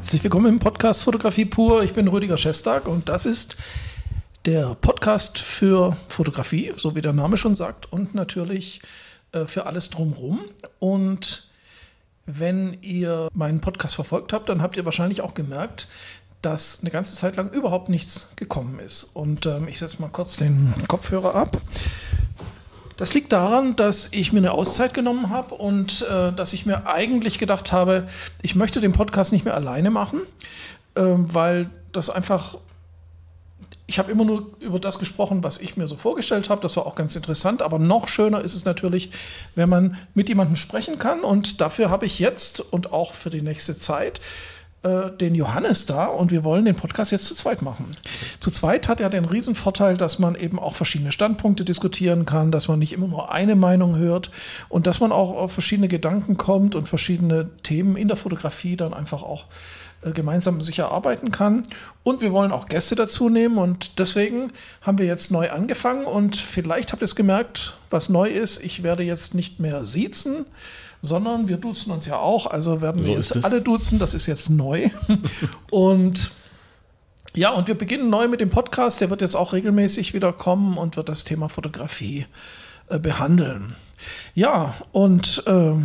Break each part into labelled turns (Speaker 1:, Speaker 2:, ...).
Speaker 1: Herzlich willkommen im Podcast Fotografie pur. Ich bin Rüdiger Schestag und das ist der Podcast für Fotografie, so wie der Name schon sagt, und natürlich für alles drumherum. Und wenn ihr meinen Podcast verfolgt habt, dann habt ihr wahrscheinlich auch gemerkt, dass eine ganze Zeit lang überhaupt nichts gekommen ist. Und ich setze mal kurz den Kopfhörer ab. Das liegt daran, dass ich mir eine Auszeit genommen habe und dass ich mir eigentlich gedacht habe, ich möchte den Podcast nicht mehr alleine machen, weil das einfach, ich habe immer nur über das gesprochen, was ich mir so vorgestellt habe. Das war auch ganz interessant, aber noch schöner ist es natürlich, wenn man mit jemandem sprechen kann, und dafür habe ich jetzt und auch für die nächste Zeit den Johannes da, und wir wollen den Podcast jetzt zu zweit machen. Zu zweit hat er den Riesenvorteil, dass man eben auch verschiedene Standpunkte diskutieren kann, dass man nicht immer nur eine Meinung hört und dass man auch auf verschiedene Gedanken kommt und verschiedene Themen in der Fotografie dann einfach auch gemeinsam sich erarbeiten kann. Und wir wollen auch Gäste dazu nehmen, und deswegen haben wir jetzt neu angefangen, und vielleicht habt ihr es gemerkt, was neu ist. Ich werde jetzt nicht mehr siezen, sondern wir duzen uns ja auch, also werden wir jetzt alle duzen, das ist jetzt neu. Und ja, und wir beginnen neu mit dem Podcast, der wird jetzt auch regelmäßig wieder kommen und wird das Thema Fotografie behandeln. Ja, und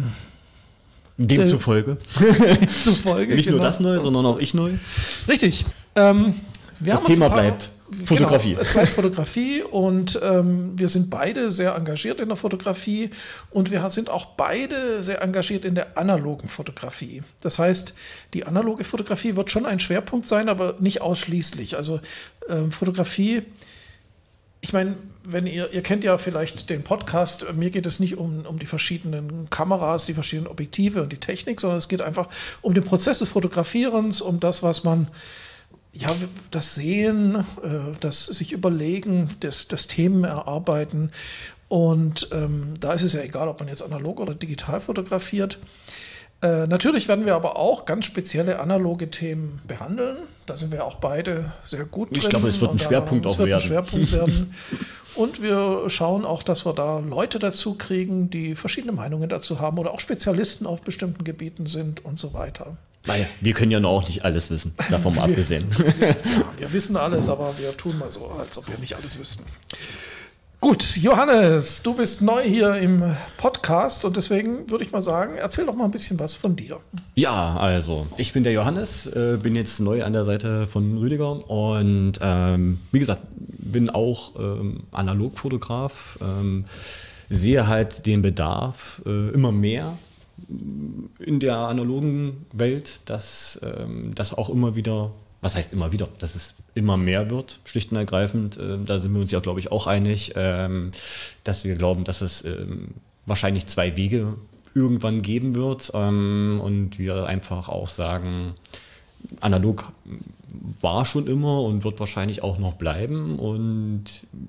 Speaker 2: demzufolge. Nicht
Speaker 1: genau.
Speaker 2: Nur das neu, sondern auch ich neu.
Speaker 1: Richtig.
Speaker 2: Das Thema bleibt Fotografie.
Speaker 1: Genau, es bleibt Fotografie, und wir sind beide sehr engagiert in der Fotografie, und wir sind auch beide sehr engagiert in der analogen Fotografie. Das heißt, die analoge Fotografie wird schon ein Schwerpunkt sein, aber nicht ausschließlich. Also Fotografie, ich meine, wenn ihr kennt ja vielleicht den Podcast, mir geht es nicht um die verschiedenen Kameras, die verschiedenen Objektive und die Technik, sondern es geht einfach um den Prozess des Fotografierens, um das, was man, ja, das Sehen, das sich überlegen, das Themen erarbeiten. Und da ist es ja egal, ob man jetzt analog oder digital fotografiert. Natürlich werden wir aber auch ganz spezielle analoge Themen behandeln. Da sind wir auch beide sehr gut drin.
Speaker 2: Ich glaube, es wird ein Schwerpunkt auch
Speaker 1: werden. Und wir schauen auch, dass wir da Leute dazu kriegen, die verschiedene Meinungen dazu haben oder auch Spezialisten auf bestimmten Gebieten sind und so weiter.
Speaker 2: Naja, wir können ja noch auch nicht alles wissen, davon mal abgesehen.
Speaker 1: Ja, wir wissen alles, aber wir tun mal so, als ob wir nicht alles wüssten. Gut, Johannes, du bist neu hier im Podcast, und deswegen würde ich mal sagen, erzähl doch mal ein bisschen was von dir.
Speaker 2: Ja, also, ich bin der Johannes, bin jetzt neu an der Seite von Rüdiger und wie gesagt, bin auch Analogfotograf, sehe halt den Bedarf immer mehr in der analogen Welt, dass das auch immer wieder, was heißt immer wieder, dass es immer mehr wird, schlicht und ergreifend. Da sind wir uns ja, glaube ich, auch einig, dass wir glauben, dass es wahrscheinlich zwei Wege irgendwann geben wird, und wir einfach auch sagen, analog war schon immer und wird wahrscheinlich auch noch bleiben, und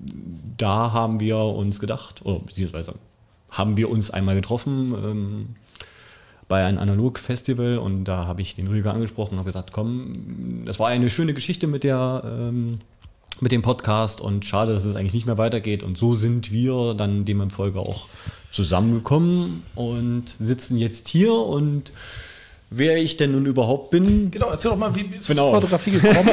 Speaker 2: da haben wir uns gedacht, oder beziehungsweise haben wir uns einmal getroffen bei einem Analog-Festival, und da habe ich den Rüdiger angesprochen und habe gesagt, komm, das war eine schöne Geschichte mit dem Podcast, und schade, dass es eigentlich nicht mehr weitergeht, und so sind wir dann dem in Folge auch zusammengekommen und sitzen jetzt hier, und wer ich denn nun überhaupt bin.
Speaker 1: Genau, erzähl doch mal, wie bist du zur Fotografie gekommen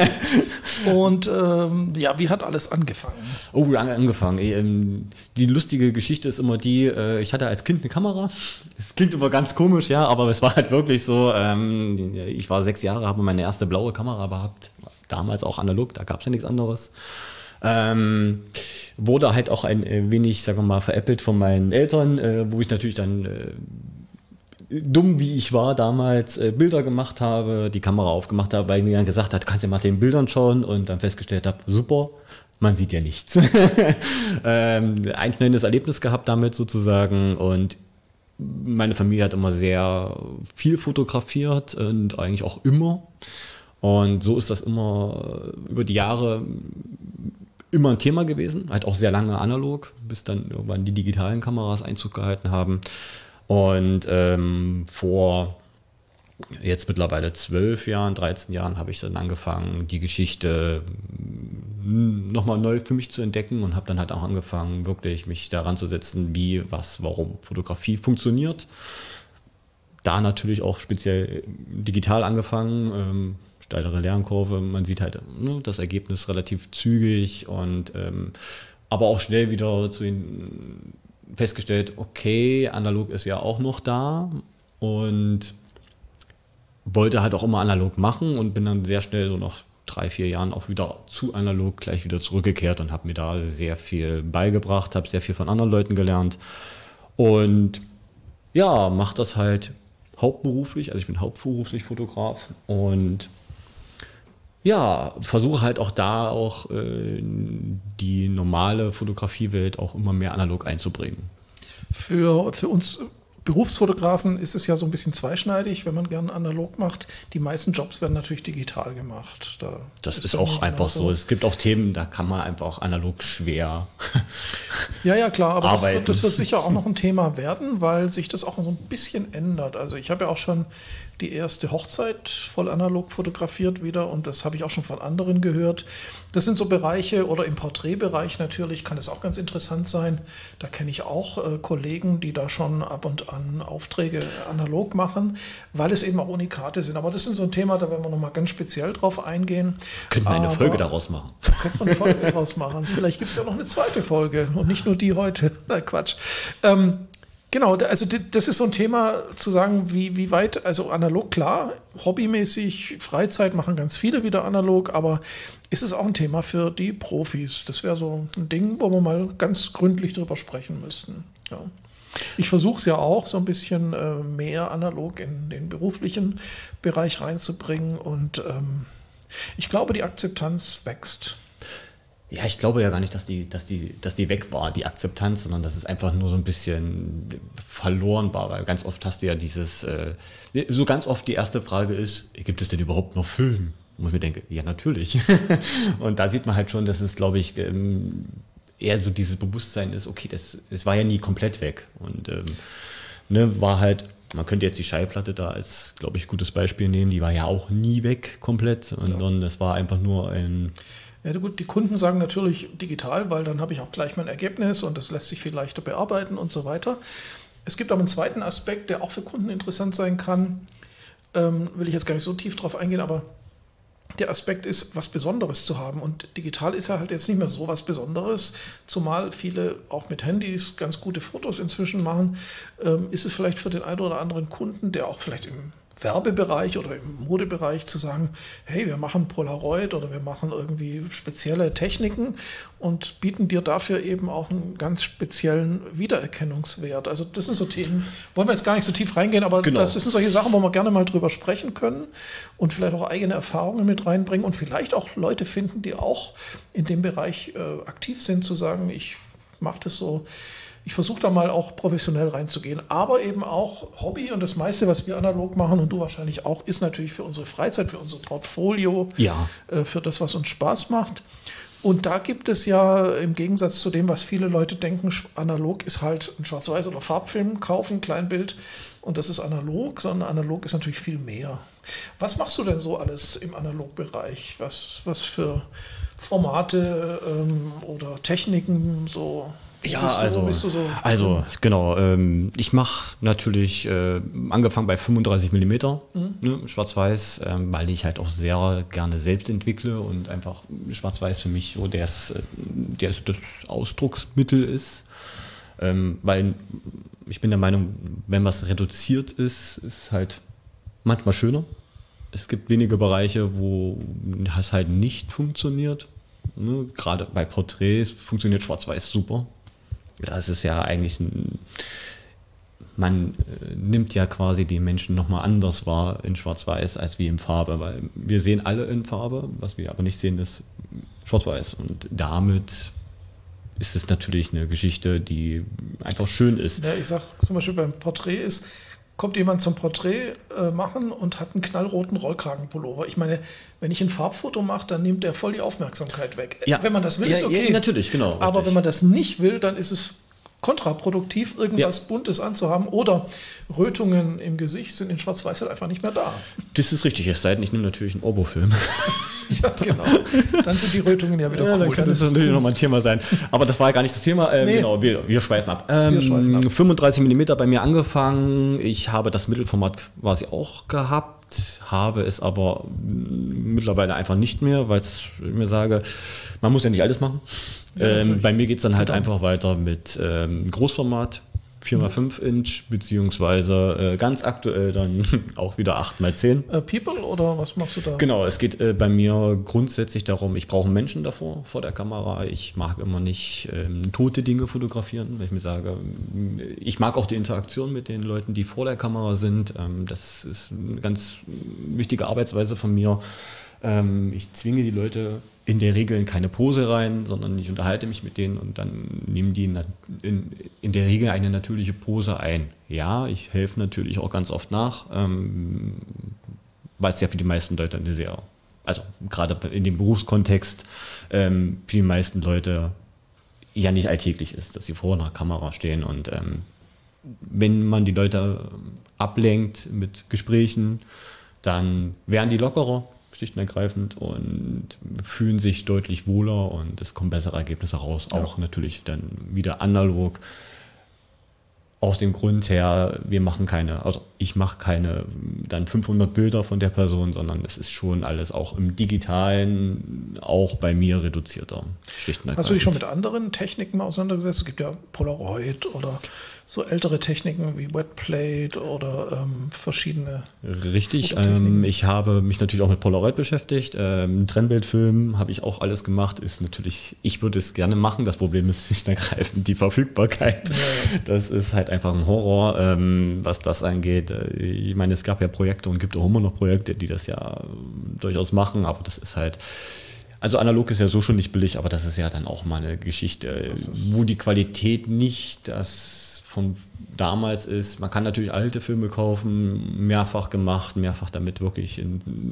Speaker 1: und ja, wie hat alles angefangen?
Speaker 2: Oh, lange angefangen. Die lustige Geschichte ist immer die, ich hatte als Kind eine Kamera. Es klingt immer ganz komisch, ja, aber es war halt wirklich so, ich war 6 Jahre, habe meine erste blaue Kamera gehabt, damals auch analog, da gab es ja nichts anderes. Wurde halt auch ein wenig, sagen wir mal, veräppelt von meinen Eltern, wo ich natürlich dann dumm wie ich war damals Bilder gemacht habe, die Kamera aufgemacht habe, weil mir dann gesagt hat, du kannst ja mal den Bildern schauen, und dann festgestellt habe, super, man sieht ja nichts. Ein schnelles Erlebnis gehabt damit sozusagen, und meine Familie hat immer sehr viel fotografiert und eigentlich auch immer, und so ist das immer über die Jahre immer ein Thema gewesen, halt auch sehr lange analog, bis dann irgendwann die digitalen Kameras Einzug gehalten haben. Und vor jetzt mittlerweile 12 Jahren, 13 Jahren habe ich dann angefangen, die Geschichte nochmal neu für mich zu entdecken, und habe dann halt auch angefangen, wirklich mich daran zu setzen, wie, was, warum Fotografie funktioniert. da natürlich auch speziell digital angefangen, steilere Lernkurve. Man sieht halt das Ergebnis relativ zügig und aber auch schnell wieder festgestellt, okay, analog ist ja auch noch da und wollte halt auch immer analog machen und bin dann sehr schnell so nach 3-4 Jahren auch wieder zu analog gleich wieder zurückgekehrt und habe mir da sehr viel beigebracht, habe sehr viel von anderen Leuten gelernt und ja, mache das halt hauptberuflich, also ich bin hauptberuflich Fotograf und ja, versuche halt auch da die normale Fotografiewelt auch immer mehr analog einzubringen.
Speaker 1: Für uns Berufsfotografen ist es ja so ein bisschen zweischneidig, wenn man gerne analog macht. Die meisten Jobs werden natürlich digital gemacht.
Speaker 2: Das ist auch einfach so. Es gibt auch Themen, da kann man einfach auch analog schwer
Speaker 1: ja, klar, aber
Speaker 2: arbeiten.
Speaker 1: das wird sicher auch noch ein Thema werden, weil sich das auch so ein bisschen ändert. Also ich habe ja auch schon die erste Hochzeit voll analog fotografiert wieder und das habe ich auch schon von anderen gehört. Das sind so Bereiche oder im Porträtbereich natürlich kann es auch ganz interessant sein. Da kenne ich auch Kollegen, die da schon ab und an Aufträge analog machen, weil es eben auch Unikate sind. Aber das ist so ein Thema, da werden wir nochmal ganz speziell drauf eingehen.
Speaker 2: Könnten wir eine Folge daraus machen.
Speaker 1: Könnte man eine Folge daraus machen. Vielleicht gibt es ja noch eine zweite Folge und nicht nur die heute. Nein, Quatsch. Genau, also das ist so ein Thema, zu sagen, wie weit, also analog, klar, hobbymäßig, Freizeit machen ganz viele wieder analog, aber ist es auch ein Thema für die Profis? Das wäre so ein Ding, wo wir mal ganz gründlich drüber sprechen müssten. Ja. Ich versuche es ja auch, so ein bisschen mehr analog in den beruflichen Bereich reinzubringen und ich glaube, die Akzeptanz wächst.
Speaker 2: Ja, ich glaube ja gar nicht, dass die weg war, die Akzeptanz, sondern dass es einfach nur so ein bisschen verloren war, weil ganz oft hast du ja so ganz oft die erste Frage ist, gibt es denn überhaupt noch Film? Und ich mir denke, ja, natürlich. Und da sieht man halt schon, dass es, glaube ich, eher so dieses Bewusstsein ist, okay, es war ja nie komplett weg. Und war halt, man könnte jetzt die Schallplatte da als, glaube ich, gutes Beispiel nehmen, die war ja auch nie weg komplett. Und es war einfach nur ein...
Speaker 1: Ja gut, die Kunden sagen natürlich digital, weil dann habe ich auch gleich mein Ergebnis und das lässt sich viel leichter bearbeiten und so weiter. Es gibt aber einen zweiten Aspekt, der auch für Kunden interessant sein kann. Will ich jetzt gar nicht so tief drauf eingehen, aber der Aspekt ist, was Besonderes zu haben. Und digital ist ja halt jetzt nicht mehr so was Besonderes, zumal viele auch mit Handys ganz gute Fotos inzwischen machen. Ist es vielleicht für den einen oder anderen Kunden, der auch vielleicht im Werbebereich oder im Modebereich zu sagen, hey, wir machen Polaroid oder wir machen irgendwie spezielle Techniken und bieten dir dafür eben auch einen ganz speziellen Wiedererkennungswert. Also das sind so Themen, wollen wir jetzt gar nicht so tief reingehen, aber
Speaker 2: genau.
Speaker 1: Das sind solche Sachen, wo wir gerne mal drüber sprechen können und vielleicht auch eigene Erfahrungen mit reinbringen und vielleicht auch Leute finden, die auch in dem Bereich aktiv sind, zu sagen, ich mache das so. Ich versuche da mal auch professionell reinzugehen, aber eben auch Hobby und das meiste, was wir analog machen und du wahrscheinlich auch, ist natürlich für unsere Freizeit, für unser Portfolio, für das, was uns Spaß macht. Und da gibt es ja im Gegensatz zu dem, was viele Leute denken, analog ist halt ein Schwarz-Weiß- oder Farbfilm kaufen, Kleinbild und das ist analog, sondern analog ist natürlich viel mehr. Was machst du denn so alles im Analogbereich? Was für Formate oder Techniken so...
Speaker 2: Ja, genau. Ich mache natürlich angefangen bei 35 mm, Schwarz-Weiß, weil ich halt auch sehr gerne selbst entwickle und einfach Schwarz-Weiß für mich so das Ausdrucksmittel ist. Weil ich bin der Meinung, wenn was reduziert ist, ist halt manchmal schöner. Es gibt wenige Bereiche, wo es halt nicht funktioniert. Gerade bei Porträts funktioniert Schwarz-Weiß super. Das ist ja eigentlich, man nimmt ja quasi die Menschen nochmal anders wahr in Schwarz-Weiß als wie in Farbe, weil wir sehen alle in Farbe, was wir aber nicht sehen, ist Schwarz-Weiß. Und damit ist es natürlich eine Geschichte, die einfach schön ist.
Speaker 1: Ja, ich sag zum Beispiel beim Porträt kommt jemand zum Porträt machen und hat einen knallroten Rollkragenpullover. Ich meine, wenn ich ein Farbfoto mache, dann nimmt der voll die Aufmerksamkeit weg.
Speaker 2: Ja.
Speaker 1: Wenn man das will, ist okay.
Speaker 2: Ja, natürlich, genau.
Speaker 1: Aber
Speaker 2: richtig.
Speaker 1: wenn man das nicht will, dann ist es kontraproduktiv, irgendwas Buntes anzuhaben, oder Rötungen im Gesicht sind in Schwarz-Weiß halt einfach nicht mehr da.
Speaker 2: Das ist richtig, es sei denn, ich nehme natürlich einen Orbo-Film.
Speaker 1: Ja, genau. Dann sind die Rötungen ja wieder
Speaker 2: cool. Dann könnte das natürlich nochmal ein Thema sein. Aber das war ja gar nicht das Thema. Nee. Genau, wir schweifen ab. 35 mm bei mir angefangen. Ich habe das Mittelformat quasi auch gehabt, habe es aber mittlerweile einfach nicht mehr, weil ich mir sage, man muss ja nicht alles machen. Ja, bei mir geht es dann halt einfach weiter mit Großformat, 4x5 Inch, beziehungsweise ganz aktuell dann auch wieder 8x10.
Speaker 1: People oder was machst du da?
Speaker 2: Genau, es geht bei mir grundsätzlich darum, ich brauche einen Menschen davor, vor der Kamera. Ich mag immer nicht tote Dinge fotografieren, weil ich mir sage, ich mag auch die Interaktion mit den Leuten, die vor der Kamera sind. Das ist eine ganz wichtige Arbeitsweise von mir. Ich zwinge die Leute in der Regel in keine Pose rein, sondern ich unterhalte mich mit denen und dann nehmen die in der Regel eine natürliche Pose ein. Ja, ich helfe natürlich auch ganz oft nach, weil es ja für die meisten Leute also gerade in dem Berufskontext, für die meisten Leute ja nicht alltäglich ist, dass sie vor einer Kamera stehen. Und wenn man die Leute ablenkt mit Gesprächen, dann werden die lockerer, schlicht und ergreifend, und fühlen sich deutlich wohler und es kommen bessere Ergebnisse raus. Ja. Auch natürlich dann wieder analog. Aus dem Grund her, ich mache keine dann 500 Bilder von der Person, sondern es ist schon alles auch im Digitalen, auch bei mir reduzierter.
Speaker 1: Hast du dich schon mit anderen Techniken mal auseinandergesetzt? Es gibt ja Polaroid oder so ältere Techniken wie Wetplate oder verschiedene.
Speaker 2: Richtig, ich habe mich natürlich auch mit Polaroid beschäftigt. Trennbildfilm habe ich auch alles gemacht. Ist natürlich, ich würde es gerne machen. Das Problem ist schlicht und ergreifend die Verfügbarkeit. Ja. Das ist halt einfach ein Horror, was das angeht. Ich meine, es gab ja Projekte und gibt auch immer noch Projekte, die das ja durchaus machen, aber das ist halt, also analog ist ja so schon nicht billig, aber das ist ja dann auch mal eine Geschichte, wo die Qualität nicht das von damals ist. Man kann natürlich alte Filme kaufen, mehrfach gemacht, mehrfach damit wirklich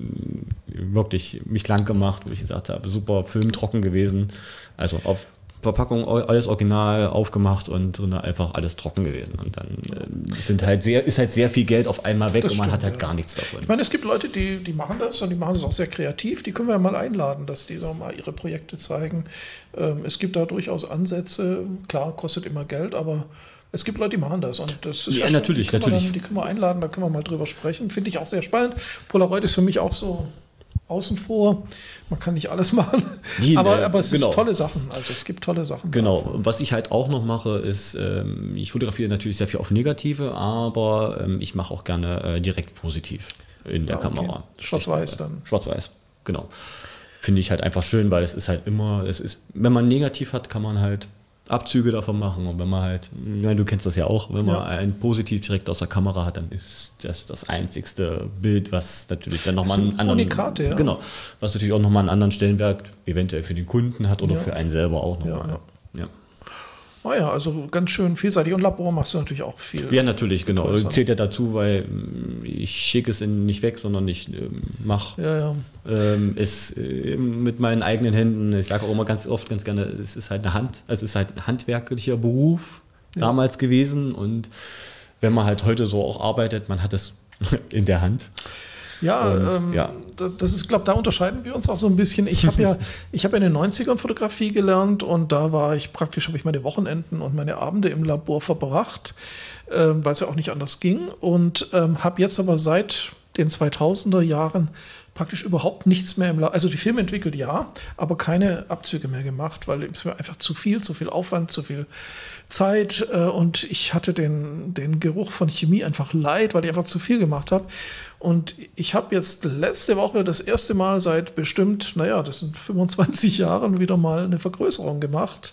Speaker 2: mich lang gemacht, wo ich gesagt habe, super Film, trocken gewesen, also auf Verpackung alles original aufgemacht und drin einfach alles trocken gewesen. Und dann ist halt sehr viel Geld auf einmal weg, das und man stimmt, hat halt gar nichts davon.
Speaker 1: Ich meine, es gibt Leute, die machen das und die machen das auch sehr kreativ. Die können wir ja mal einladen, dass die so mal ihre Projekte zeigen. Es gibt da durchaus Ansätze. Klar, kostet immer Geld, aber es gibt Leute, die machen das. Und das ist
Speaker 2: ja natürlich.
Speaker 1: Die können wir einladen, da können wir mal drüber sprechen. Finde ich auch sehr spannend. Polaroid ist für mich auch so außen vor. Man kann nicht alles machen, aber es sind tolle Sachen. Also es gibt tolle Sachen.
Speaker 2: Genau. Und was ich halt auch noch mache, ist, ich fotografiere natürlich sehr viel auf Negative, aber ich mache auch gerne direkt positiv in der Kamera.
Speaker 1: Schwarz-Weiß dann.
Speaker 2: Schwarz-Weiß, genau. Finde ich halt einfach schön, weil es ist halt immer, wenn man negativ hat, kann man halt Abzüge davon machen, und wenn man halt, du kennst das ja auch, wenn man ein Positiv direkt aus der Kamera hat, dann ist das einzigste Bild, was natürlich dann nochmal einen anderen,
Speaker 1: Unikat, ja.
Speaker 2: Genau, was natürlich auch nochmal einen anderen Stellenwert eventuell für den Kunden hat oder für einen selber auch nochmal. Ja.
Speaker 1: Oh ja, also ganz schön vielseitig. Und Labor machst du natürlich auch viel.
Speaker 2: Ja, natürlich, genau. Zählt ja dazu, weil ich schicke es nicht weg, sondern ich mache es mit meinen eigenen Händen. Ich sage auch immer ganz oft, ganz gerne, es ist halt ein handwerklicher Beruf damals gewesen. Und wenn man halt heute so auch arbeitet, man hat es in der Hand.
Speaker 1: Ja, das ist, glaube, da unterscheiden wir uns auch so ein bisschen. Ich habe ja in den 90ern Fotografie gelernt und da habe ich meine Wochenenden und meine Abende im Labor verbracht, weil es ja auch nicht anders ging, und habe jetzt aber seit den 2000er Jahren praktisch überhaupt nichts mehr im Labor, also die Filme entwickelt, ja, aber keine Abzüge mehr gemacht, weil es mir einfach zu viel Aufwand, zu viel Zeit, und ich hatte den Geruch von Chemie einfach leid, weil ich einfach zu viel gemacht habe. Und ich habe jetzt letzte Woche das erste Mal seit bestimmt, das sind 25 Jahren, wieder mal eine Vergrößerung gemacht.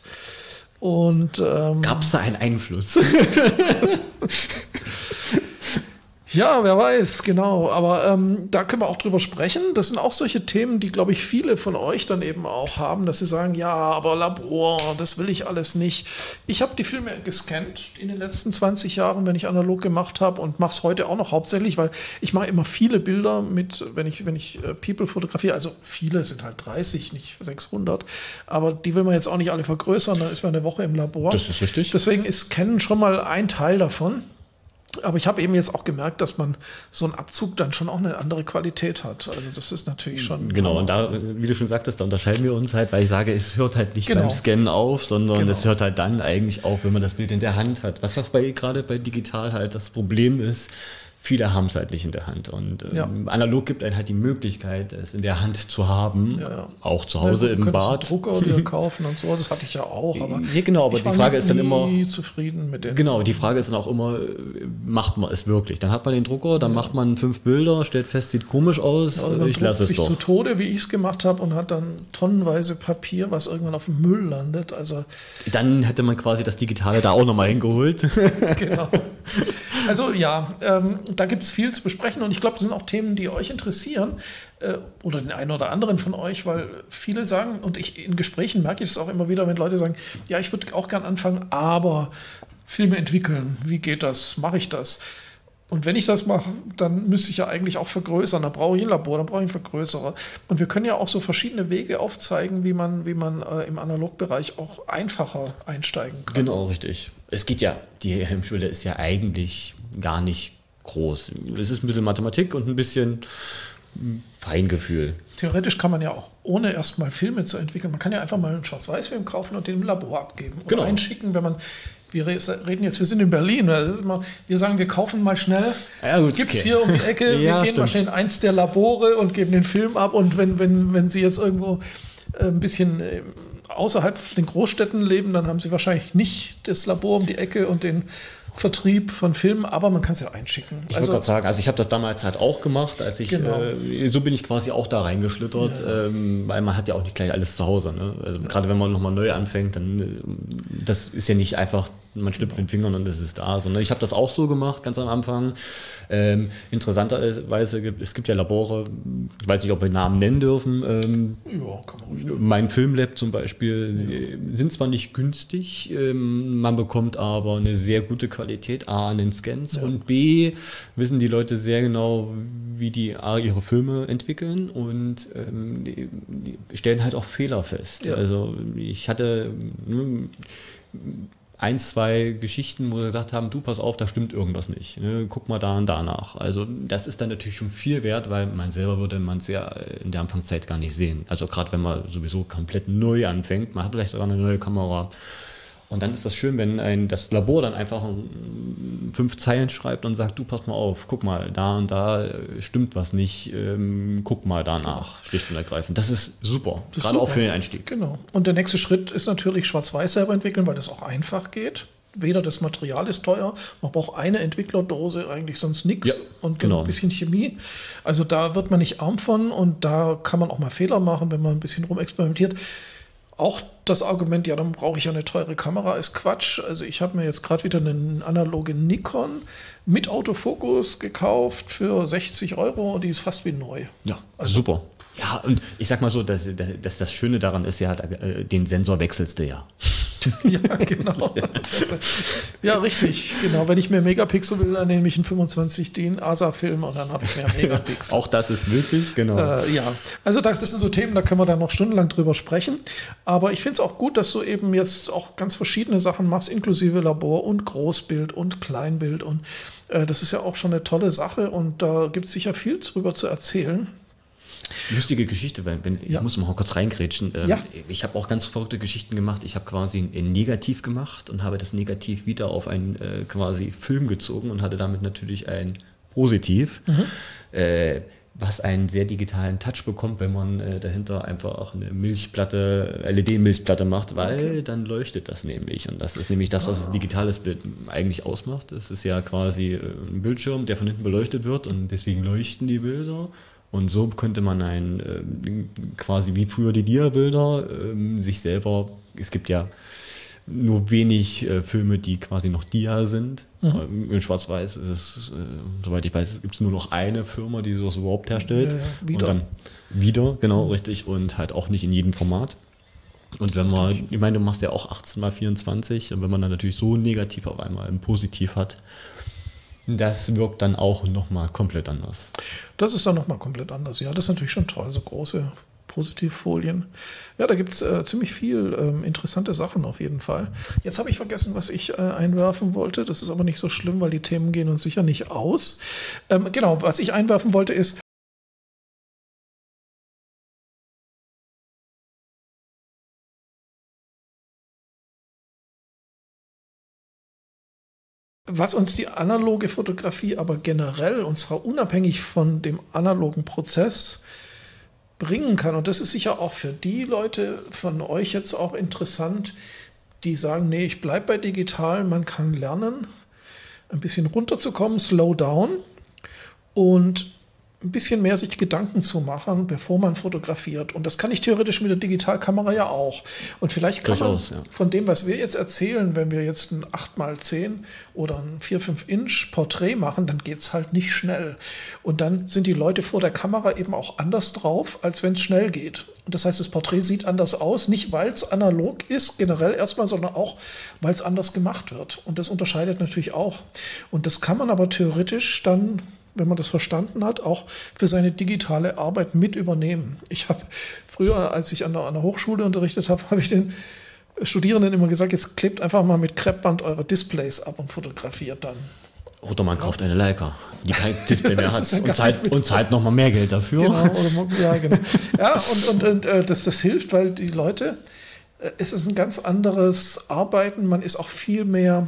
Speaker 1: Und
Speaker 2: gab es da einen Einfluss?
Speaker 1: Ja, wer weiß, genau. Aber da können wir auch drüber sprechen. Das sind auch solche Themen, die, glaube ich, viele von euch dann eben auch haben, dass sie sagen, ja, aber Labor, das will ich alles nicht. Ich habe die Filme gescannt in den letzten 20 Jahren, wenn ich analog gemacht habe und mache es heute auch noch hauptsächlich, weil ich mache immer viele Bilder mit, wenn ich People fotografiere, also viele sind halt 30, nicht 600, aber die will man jetzt auch nicht alle vergrößern, dann ist man eine Woche im Labor.
Speaker 2: Das ist richtig.
Speaker 1: Deswegen ist Scannen schon mal ein Teil davon. Aber ich habe eben jetzt auch gemerkt, dass man so einen Abzug dann schon auch eine andere Qualität hat. Also das ist natürlich schon...
Speaker 2: Genau, und da, wie du schon sagtest, da unterscheiden wir uns halt, weil ich sage, es hört halt nicht
Speaker 1: Genau.
Speaker 2: beim Scannen auf, sondern
Speaker 1: Genau.
Speaker 2: es hört halt dann eigentlich auf, wenn man das Bild in der Hand hat. Was auch gerade bei digital halt das Problem ist, viele haben es halt nicht in der Hand. Und
Speaker 1: Ja.
Speaker 2: analog gibt einen halt die Möglichkeit, es in der Hand zu haben,
Speaker 1: Ja.
Speaker 2: auch zu Hause im Bad.
Speaker 1: Du Drucker dir kaufen und so, das hatte ich ja auch. Aber
Speaker 2: Ja, genau, aber
Speaker 1: ich
Speaker 2: die
Speaker 1: war
Speaker 2: Frage ist dann
Speaker 1: nie
Speaker 2: immer...
Speaker 1: zufrieden mit dem.
Speaker 2: Genau, die Frage ist dann auch immer, macht man es wirklich? Dann hat man den Drucker, dann macht man 5 Bilder, stellt fest, sieht komisch aus,
Speaker 1: Also man
Speaker 2: ich lasse es
Speaker 1: sich
Speaker 2: doch.
Speaker 1: zu Tode, wie ich es gemacht habe, und hat dann tonnenweise Papier, was irgendwann auf dem Müll landet. Also
Speaker 2: Dann hätte man quasi das Digitale da auch nochmal hingeholt.
Speaker 1: genau. Also ja, da gibt es viel zu besprechen und ich glaube, das sind auch Themen, die euch interessieren oder den einen oder anderen von euch, weil viele sagen, und ich in Gesprächen merke ich das auch immer wieder, wenn Leute sagen, ja, ich würde auch gern anfangen, aber Filme entwickeln, wie geht das, mache ich das? Und wenn ich das mache, dann müsste ich ja eigentlich auch vergrößern. Da brauche ich ein Labor, dann brauche ich einen Vergrößerer. Und wir können ja auch so verschiedene Wege aufzeigen, wie man im Analogbereich auch einfacher einsteigen kann.
Speaker 2: Genau, richtig. Es geht ja, die Hemmschwelle ist ja eigentlich gar nicht groß. Es ist ein bisschen Mathematik und ein bisschen Feingefühl.
Speaker 1: Theoretisch kann man ja auch, ohne erstmal Filme zu entwickeln, man kann ja einfach mal einen Schwarz-Weiß-Film kaufen und den im Labor abgeben. Oder
Speaker 2: Genau.
Speaker 1: einschicken, wenn man, wir reden jetzt, wir sind in Berlin, das ist immer, wir sagen, wir kaufen mal schnell,
Speaker 2: Ja, gut,
Speaker 1: gibt es
Speaker 2: okay.
Speaker 1: hier um die Ecke,
Speaker 2: Ja,
Speaker 1: wir gehen
Speaker 2: stimmt.
Speaker 1: mal schnell in eins der Labore und geben den Film ab und wenn Sie jetzt irgendwo ein bisschen außerhalb den Großstädten leben, dann haben Sie wahrscheinlich nicht das Labor um die Ecke und den Vertrieb von Filmen, aber man kann es ja einschicken.
Speaker 2: Ich wollte gerade sagen, also ich habe das damals halt auch gemacht, als ich,
Speaker 1: Genau.
Speaker 2: So bin ich quasi auch da reingeschlittert, weil man hat ja auch nicht gleich alles zu Hause. Ne? Also gerade wenn man nochmal neu anfängt, dann, das ist ja nicht einfach, man schnippt mit den Fingern und es ist da, sondern ich habe das auch so gemacht, ganz am Anfang. Interessanterweise es gibt ja Labore, ich weiß nicht, ob wir Namen nennen dürfen,
Speaker 1: Ja, kann man ruhig.
Speaker 2: mein Filmlab zum Beispiel sind zwar nicht günstig, man bekommt aber eine sehr gute Qualität A an den Scans und B wissen die Leute sehr genau, wie die A ihre Filme entwickeln und die stellen halt auch Fehler fest.
Speaker 1: Ja.
Speaker 2: Also ich hatte nur 1, 2 Geschichten, wo sie gesagt haben, du, pass auf, da stimmt irgendwas nicht. Ne? Guck mal da und danach. Also das ist dann natürlich schon viel wert, weil man selber würde man es ja in der Anfangszeit gar nicht sehen. Also gerade wenn man sowieso komplett neu anfängt, man hat vielleicht sogar eine neue Kamera. Und dann ist das schön, wenn das Labor dann einfach 5 Zeilen schreibt und sagt, du, pass mal auf, guck mal, da und da stimmt was nicht, guck mal danach, schlicht und ergreifend. Das ist super,
Speaker 1: Das ist
Speaker 2: gerade auch
Speaker 1: super.
Speaker 2: für den Einstieg.
Speaker 1: Genau. Und der nächste Schritt ist natürlich Schwarz-Weiß selber entwickeln, weil das auch einfach geht. Weder das Material ist teuer, man braucht eine Entwicklerdose, eigentlich sonst nichts
Speaker 2: Ja,
Speaker 1: und
Speaker 2: genau.
Speaker 1: ein bisschen Chemie. Also da wird man nicht arm von und da kann man auch mal Fehler machen, wenn man ein bisschen rumexperimentiert. Auch das Argument, ja, dann brauche ich ja eine teure Kamera, ist Quatsch. Also ich habe mir jetzt gerade wieder eine analoge Nikon mit Autofokus gekauft für 60 Euro und die ist fast wie neu.
Speaker 2: Ja, super. Ja, und ich sag mal so, dass das Schöne daran ist, ja, den Sensor wechselst du ja.
Speaker 1: Ja, genau. Ja, richtig. Genau. Wenn ich mehr Megapixel will, dann nehme ich einen 25D ASA-Film und dann habe ich mehr Megapixel.
Speaker 2: Auch das ist möglich, genau.
Speaker 1: Ja, also das sind so Themen, da können wir dann noch stundenlang drüber sprechen. Aber ich finde es auch gut, dass du eben jetzt auch ganz verschiedene Sachen machst, inklusive Labor und Großbild und Kleinbild. Und das ist ja auch schon eine tolle Sache und da gibt es sicher viel drüber zu erzählen.
Speaker 2: Lustige Geschichte, weil ich muss mal kurz reingrätschen.
Speaker 1: Ja.
Speaker 2: Ich habe auch ganz verrückte Geschichten gemacht. Ich habe quasi ein Negativ gemacht und habe das Negativ wieder auf einen quasi Film gezogen und hatte damit natürlich ein Positiv, was einen sehr digitalen Touch bekommt, wenn man dahinter einfach eine Milchplatte, LED-Milchplatte macht, weil dann leuchtet das nämlich. Und das ist nämlich das, was ein digitales Bild eigentlich ausmacht. Es ist ja quasi ein Bildschirm, der von hinten beleuchtet wird und deswegen leuchten die Bilder. Und so könnte man quasi wie früher die Dia-Bilder sich selber, es gibt ja nur wenig Filme, die quasi noch Dia sind. In Schwarz-Weiß ist es, soweit ich weiß, gibt es nur noch eine Firma, die sowas überhaupt herstellt.
Speaker 1: Ja, wieder.
Speaker 2: Und dann wieder, genau, richtig. Und halt auch nicht in jedem Format. Und wenn man, ich meine, du machst ja auch 18x24, und wenn man dann natürlich so negativ auf einmal ein Positiv hat, das wirkt dann auch nochmal komplett anders.
Speaker 1: Das ist dann nochmal komplett anders. Ja, das ist natürlich schon toll, so große Positivfolien. Ja, da gibt es ziemlich viel interessante Sachen auf jeden Fall. Jetzt habe ich vergessen, was ich einwerfen wollte. Das ist aber nicht so schlimm, weil die Themen gehen uns sicher nicht aus. Genau, was ich einwerfen wollte ist, was uns die analoge Fotografie aber generell, und zwar unabhängig von dem analogen Prozess, bringen kann. Und das ist sicher auch für die Leute von euch jetzt auch interessant, die sagen, nee, ich bleibe bei digital, man kann lernen, ein bisschen runterzukommen, slow down und ein bisschen mehr sich Gedanken zu machen, bevor man fotografiert. Und das kann ich theoretisch mit der Digitalkamera ja auch. Und vielleicht kann man von dem, was wir jetzt erzählen, wenn wir jetzt ein 8x10 oder ein 4-5 Inch Porträt machen, dann geht es halt nicht schnell. Und dann sind die Leute vor der Kamera eben auch anders drauf, als wenn es schnell geht. Und das heißt, das Porträt sieht anders aus, nicht weil es analog ist, generell erstmal, sondern auch, weil es anders gemacht wird. Und das unterscheidet natürlich auch. Und das kann man aber theoretisch dann, wenn man das verstanden hat, auch für seine digitale Arbeit mit übernehmen. Ich habe früher, als ich an der Hochschule unterrichtet habe, habe ich den Studierenden immer gesagt, jetzt klebt einfach mal mit Kreppband eure Displays ab und fotografiert dann.
Speaker 2: Oder man kauft eine Leica, die kein Display mehr hat und zahlt nochmal mehr Geld dafür.
Speaker 1: Genau, ja, genau. Ja, und das hilft, weil die Leute, es ist ein ganz anderes Arbeiten, man ist auch viel mehr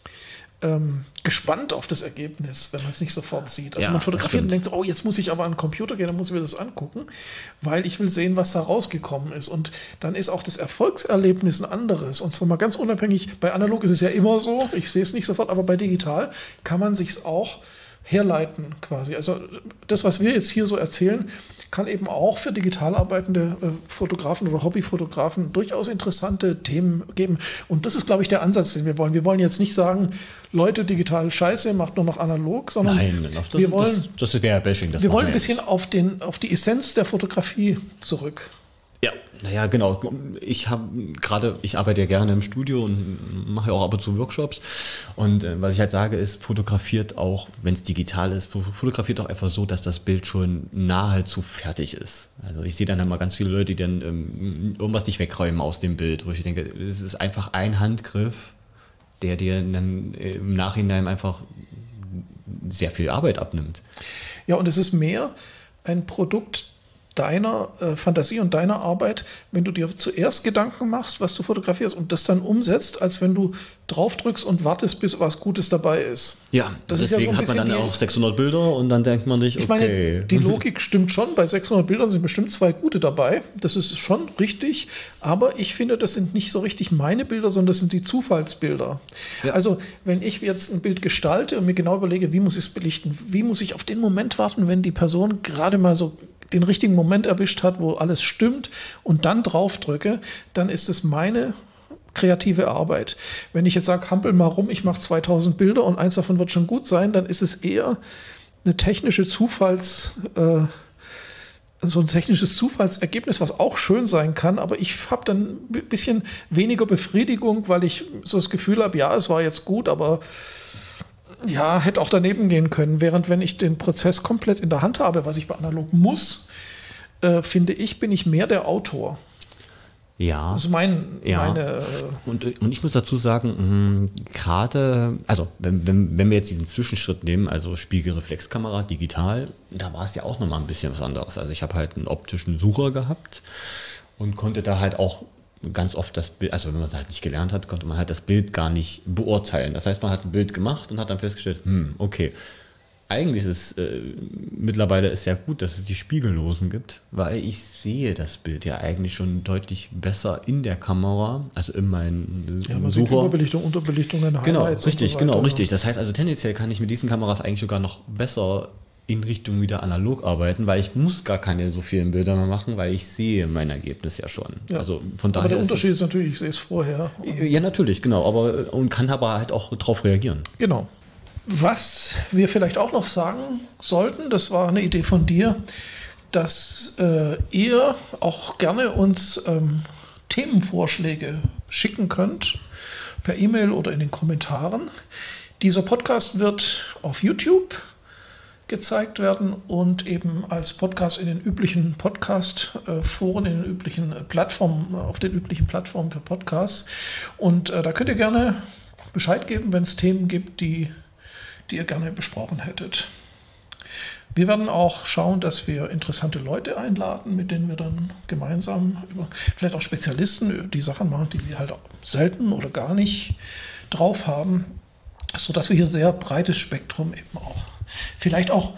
Speaker 1: gespannt auf das Ergebnis, wenn man es nicht sofort sieht. Also man fotografiert und denkt so, oh, jetzt muss ich aber an den Computer gehen, dann muss ich mir das angucken, weil ich will sehen, was da rausgekommen ist. Und dann ist auch das Erfolgserlebnis ein anderes. Und zwar mal ganz unabhängig, bei analog ist es ja immer so, ich sehe es nicht sofort, aber bei digital kann man sich es auch herleiten quasi. Also das, was wir jetzt hier so erzählen, kann eben auch für digital arbeitende Fotografen oder Hobbyfotografen durchaus interessante Themen geben. Und das ist, glaube ich, der Ansatz, den wir wollen. Wir wollen jetzt nicht sagen, Leute, digital scheiße, macht nur noch analog, sondern wir wollen ein bisschen auf die Essenz der Fotografie zurück.
Speaker 2: Ja, naja, genau. Ich arbeite ja gerne im Studio und mache ja auch ab und zu Workshops. Und was ich halt sage, ist, fotografiert auch, wenn es digital ist, fotografiert auch einfach so, dass das Bild schon nahezu fertig ist. Also ich sehe dann immer ganz viele Leute, die dann irgendwas nicht wegräumen aus dem Bild, wo ich denke, es ist einfach ein Handgriff, der dir dann im Nachhinein einfach sehr viel Arbeit abnimmt.
Speaker 1: Ja, und es ist mehr ein Produkt deiner Fantasie und deiner Arbeit, wenn du dir zuerst Gedanken machst, was du fotografierst und das dann umsetzt, als wenn du draufdrückst und wartest, bis was Gutes dabei ist.
Speaker 2: Ja, deswegen hat man dann auch 600 Bilder und dann denkt man sich, okay.
Speaker 1: Ich meine, die Logik stimmt schon, bei 600 Bildern sind bestimmt 2 gute dabei, das ist schon richtig, aber ich finde, das sind nicht so richtig meine Bilder, sondern das sind die Zufallsbilder. Ja. Also, wenn ich jetzt ein Bild gestalte und mir genau überlege, wie muss ich es belichten, wie muss ich auf den Moment warten, wenn die Person gerade mal so den richtigen Moment erwischt hat, wo alles stimmt und dann drauf drücke, dann ist es meine kreative Arbeit. Wenn ich jetzt sage, hampel mal rum, ich mache 2000 Bilder und eins davon wird schon gut sein, dann ist es eher eine technische so ein technisches Zufallsergebnis, was auch schön sein kann, aber ich habe dann ein bisschen weniger Befriedigung, weil ich so das Gefühl habe, ja, es war jetzt gut, aber ja, hätte auch daneben gehen können. Während wenn ich den Prozess komplett in der Hand habe, was ich bei analog muss, finde ich, bin ich mehr der Autor.
Speaker 2: Ja.
Speaker 1: Das ist meine.
Speaker 2: Und ich muss dazu sagen, gerade, also wenn wir jetzt diesen Zwischenschritt nehmen, also Spiegelreflexkamera, digital, da war es ja auch nochmal ein bisschen was anderes. Also ich habe halt einen optischen Sucher gehabt und konnte da halt auch ganz oft das Bild, also wenn man es halt nicht gelernt hat, konnte man halt das Bild gar nicht beurteilen. Das heißt, man hat ein Bild gemacht und hat dann festgestellt, okay, eigentlich ist es mittlerweile ist ja gut, dass es die Spiegellosen gibt, weil ich sehe das Bild ja eigentlich schon deutlich besser in der Kamera, also in meinen
Speaker 1: man
Speaker 2: Sucher.
Speaker 1: Sieht Überbelichtung, Unterbelichtung,
Speaker 2: Genau, richtig, genau, richtig. Das heißt also tendenziell kann ich mit diesen Kameras eigentlich sogar noch besser in Richtung wieder analog arbeiten, weil ich muss gar keine so vielen Bilder mehr machen, weil ich sehe mein Ergebnis ja schon.
Speaker 1: Ja.
Speaker 2: Also von daher
Speaker 1: aber der Unterschied ist natürlich, ich sehe es vorher.
Speaker 2: Ja, natürlich, genau. Und kann aber halt auch drauf reagieren.
Speaker 1: Genau. Was wir vielleicht auch noch sagen sollten, das war eine Idee von dir, dass ihr auch gerne uns Themenvorschläge schicken könnt, per E-Mail oder in den Kommentaren. Dieser Podcast wird auf YouTube gezeigt werden und eben als Podcast in den üblichen Podcast-Foren, in den üblichen Plattformen, auf den üblichen Plattformen für Podcasts. Und da könnt ihr gerne Bescheid geben, wenn es Themen gibt, die ihr gerne besprochen hättet. Wir werden auch schauen, dass wir interessante Leute einladen, mit denen wir dann gemeinsam vielleicht auch Spezialisten die Sachen machen, die wir halt selten oder gar nicht drauf haben, sodass wir hier ein sehr breites Spektrum eben auch, vielleicht auch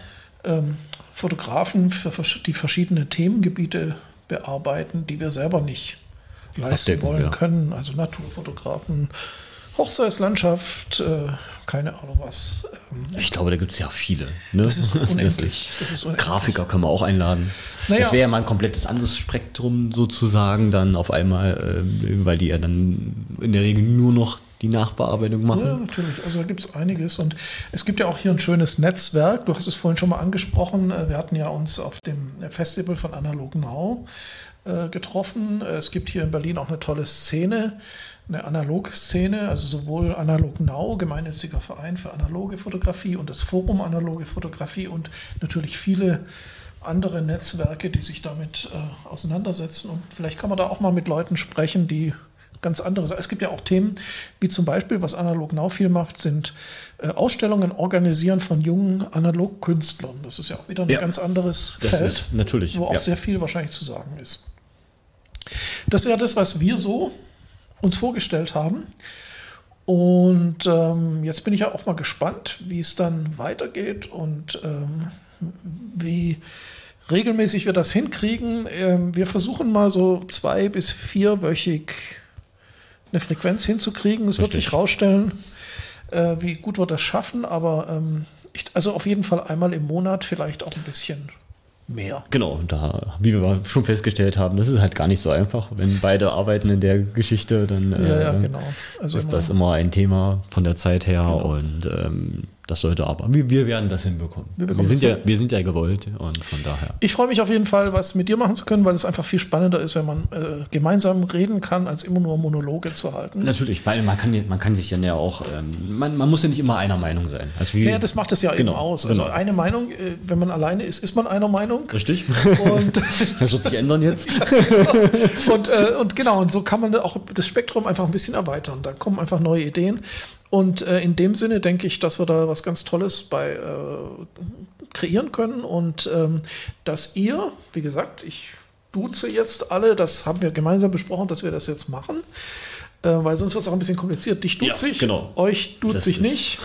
Speaker 1: Fotografen für die verschiedenen Themengebiete bearbeiten, die wir selber nicht leisten wollen können, also Naturfotografen, Hochzeitslandschaft, keine Ahnung was.
Speaker 2: Ich glaube, da gibt es ja viele. Ne?
Speaker 1: Das ist unendlich.
Speaker 2: Grafiker können wir auch einladen. Naja. Das wäre ja mal ein komplettes anderes Spektrum sozusagen dann auf einmal, weil die ja dann in der Regel nur noch die Nachbearbeitung machen.
Speaker 1: Ja, natürlich. Also da gibt es einiges. Und es gibt ja auch hier ein schönes Netzwerk. Du hast es vorhin schon mal angesprochen. Wir hatten ja uns auf dem Festival von Analog Now getroffen. Es gibt hier in Berlin auch eine tolle Szene, eine Analog-Szene, also sowohl Analog Now, gemeinnütziger Verein für analoge Fotografie, und das Forum Analoge Fotografie und natürlich viele andere Netzwerke, die sich damit auseinandersetzen. Und vielleicht kann man da auch mal mit Leuten sprechen, die ganz andere Sachen. Es gibt ja auch Themen, wie zum Beispiel, was Analog Now viel macht, sind Ausstellungen organisieren von jungen Analogkünstlern. Das ist ja auch wieder ein ganz anderes Feld,
Speaker 2: natürlich,
Speaker 1: wo auch sehr viel wahrscheinlich zu sagen ist. Das wäre das, was wir so uns vorgestellt haben. Und jetzt bin ich ja auch mal gespannt, wie es dann weitergeht und wie regelmäßig wir das hinkriegen. Wir versuchen mal so 2- bis 4-wöchig eine Frequenz hinzukriegen. Es wird sich rausstellen, wie gut wir das schaffen, aber also auf jeden Fall einmal im Monat, vielleicht auch ein bisschen mehr.
Speaker 2: Genau, da, wie wir schon festgestellt haben, das ist halt gar nicht so einfach. Wenn beide arbeiten in der Geschichte, dann
Speaker 1: genau. Also
Speaker 2: ist das immer ein Thema von der Zeit her, genau. Und das sollte aber. Wir werden das hinbekommen. Wir sind ja gewollt und von daher.
Speaker 1: Ich freue mich auf jeden Fall, was mit dir machen zu können, weil es einfach viel spannender ist, wenn man gemeinsam reden kann, als immer nur Monologe zu halten.
Speaker 2: Natürlich, weil man kann sich ja auch, man muss ja nicht immer einer Meinung sein. Also
Speaker 1: ja, das macht es ja eben aus. Also eine Meinung, wenn man alleine ist, ist man einer Meinung.
Speaker 2: Richtig.
Speaker 1: Und
Speaker 2: das wird sich ändern jetzt.
Speaker 1: Und genau, und so kann man auch das Spektrum einfach ein bisschen erweitern. Da kommen einfach neue Ideen. Und in dem Sinne denke ich, dass wir da was ganz Tolles bei kreieren können und dass ihr, wie gesagt, ich duze jetzt alle, das haben wir gemeinsam besprochen, dass wir das jetzt machen, weil sonst wird es auch ein bisschen kompliziert. Dich duze ich,
Speaker 2: genau.
Speaker 1: Euch duze ich nicht.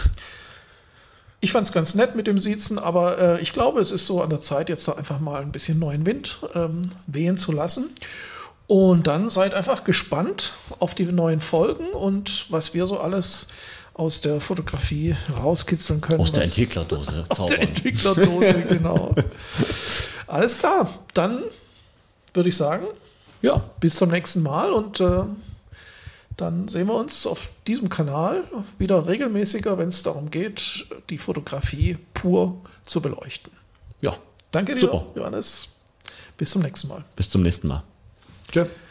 Speaker 1: Ich fand es ganz nett mit dem Siezen, aber ich glaube, es ist so an der Zeit, jetzt da einfach mal ein bisschen neuen Wind wehen zu lassen. Und dann seid einfach gespannt auf die neuen Folgen und was wir so alles aus der Fotografie rauskitzeln können.
Speaker 2: Aus der Entwicklerdose.
Speaker 1: Aus der Entwicklerdose, genau. Alles klar, dann würde ich sagen, ja, bis zum nächsten Mal und dann sehen wir uns auf diesem Kanal wieder regelmäßiger, wenn es darum geht, die Fotografie pur zu beleuchten.
Speaker 2: Ja,
Speaker 1: danke dir, Johannes. Bis zum nächsten Mal.
Speaker 2: Bis zum nächsten Mal.
Speaker 1: Tschö.